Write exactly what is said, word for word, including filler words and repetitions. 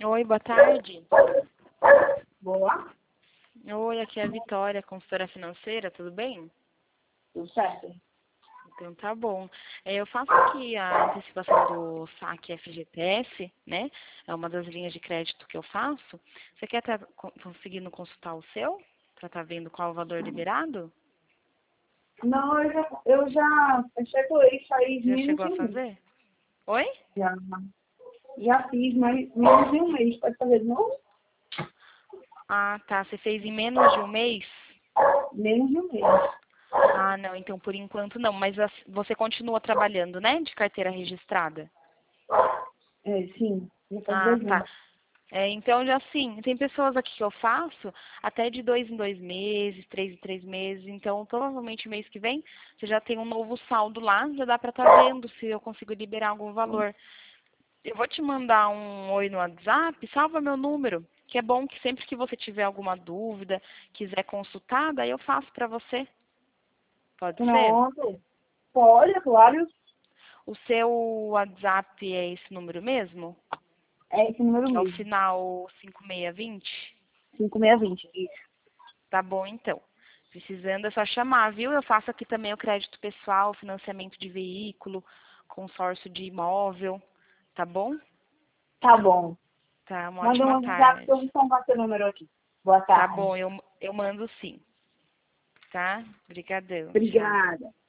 Oi, boa tarde. Boa. Oi, aqui é a Vitória, consultora financeira, tudo bem? Tudo certo. Então tá bom. É, Eu faço aqui a antecipação do saque F G T S, né? É uma das linhas de crédito que eu faço. Você quer estar conseguindo consultar o seu? Para estar vendo qual o valor liberado? Não, eu já, eu já efetuei faz Já menos chegou de a um mês. fazer? Oi? Já, já fiz mais, menos de um mês. Pode fazer de novo? Ah, tá. Você fez em menos de um mês? Menos de um mês. Ah, não. Então, por enquanto, não. Mas as- você continua trabalhando, né? De carteira registrada? É, sim. Já faz Ah, dois tá. anos. É, então, já assim, tem pessoas aqui que eu faço até de dois em dois meses, três em três meses. Então, provavelmente mês que vem, você já tem um novo saldo lá, já dá pra estar vendo se eu consigo liberar algum valor. Eu vou te mandar um oi no WhatsApp, salva meu número, que é bom que sempre que você tiver alguma dúvida, quiser consultar, daí eu faço pra você. Pode ser? Pronto. Pode, é claro. O seu WhatsApp é esse número mesmo? É esse número É o mesmo. final cinco seis dois zero? cinco seis dois zero. Isso. Tá bom, então. Precisando é só chamar, viu? Eu faço aqui também o crédito pessoal, financiamento de veículo, consórcio de imóvel, tá bom? Tá bom. Tá, uma Manda um ótima WhatsApp que eu tarde. vou salvar seu número aqui. Boa Tá tarde. bom, eu, eu mando sim, tá? Obrigadão, tchau. Obrigada.